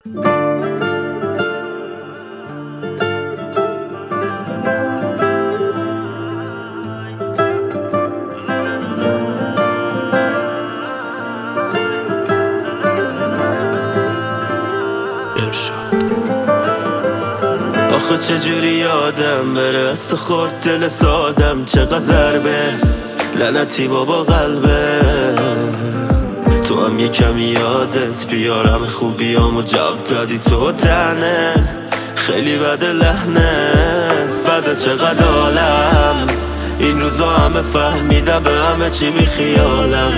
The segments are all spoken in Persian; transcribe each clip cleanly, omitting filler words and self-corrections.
آخه چجوری یادم بره است خورد دل سادم، چقدر ضربه لعنتی بابا قلبه. تو هم یه کمی یادت بیارم خوبیامو جواب دادی تو تنه، خیلی بده لحنت بده چقدر عالم. این روزا همه فهمیدم به همه چی بی خیالم،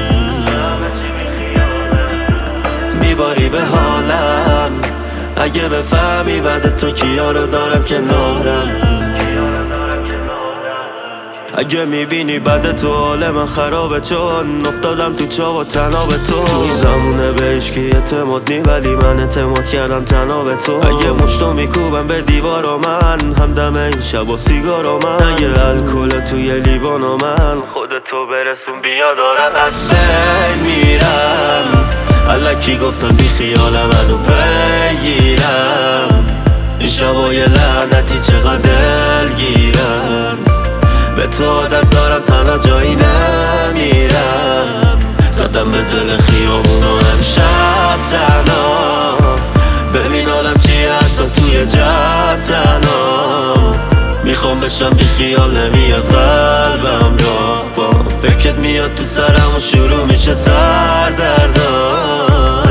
میباری به حالم. اگه بفهمی بعد تو کیا رو دارم کنارم، اگه میبینی بعد تو حال من خرابه، چون افتادم تو چا و تنها به تو. این زمونه به هیچکی اعتماد نی، ولی من اعتماد کردم تنها به تو. اگه مشتو میکوبم به دیوارا من، همدم این شب و سیگارا من. اگه الکل توی لیوانو من، خودتو برسون بیا دارم از بین میرم. الکی گفتم بی خیال منو بگیرم، این شبای لعنتی چقدر دلگیرم. به تو عادت دارم تنها جایی نمیرم، زدم به دل خیابونو امشب تنها. ببین حالم چیه حتی توی جب تنها. میخوام بشم بی خیال نمیاد قلبم راه با فکرت میاد تو سرم و شروع میشه سردردم.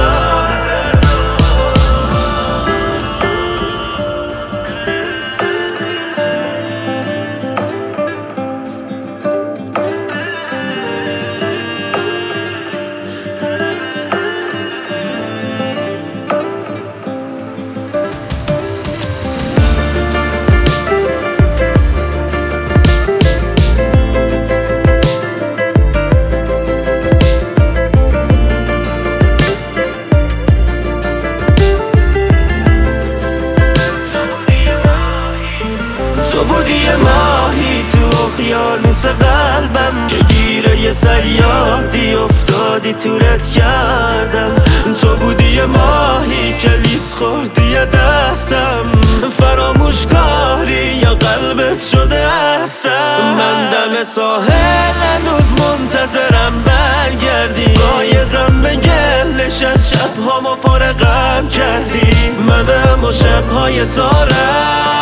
تو بودی یه ماهی تو اقیانوس قلبم، که گیره یه صیادی افتادی تورت کردم. تو بودی یه ماهی که لیس خوردی دستم، فراموش کاری یا قلبت شده هستم. من دم ساحل هنوز منتظرم برگردی، قایقم به گلش از شبهامو پر غم کردی. منم و شبهای تارم،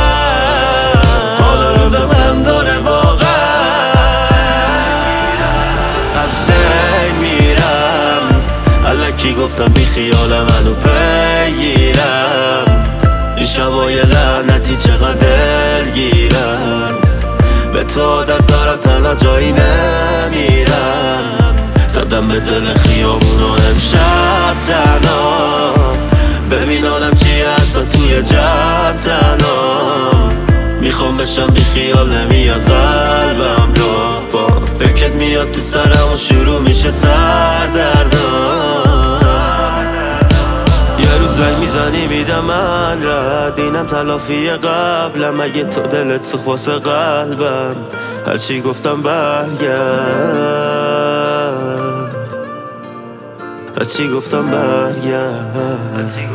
حالا روزم هم داره واقعا. از بین میرم، الکی گفتم بی خیال منو بگیرم. این شبای لعنتی چقدر دلگیرم، به تو عادت دارم تنها جایی نمیرم. زدم به دل خیابونو امشب تنها. ببین حالم چیه حتی توی جب تنها. میخوام بشم بی خیال نمیاد قلبم راه با فکرت میاد تو سرم و شروع میشه سردردم. یه روز زنگ میزنی میدم من رد، اینم تلافی قبلم. اگه تو دلت سوخت واسه قلبم، هرچی گفتم برگرد، هرچی گفتم برگرد.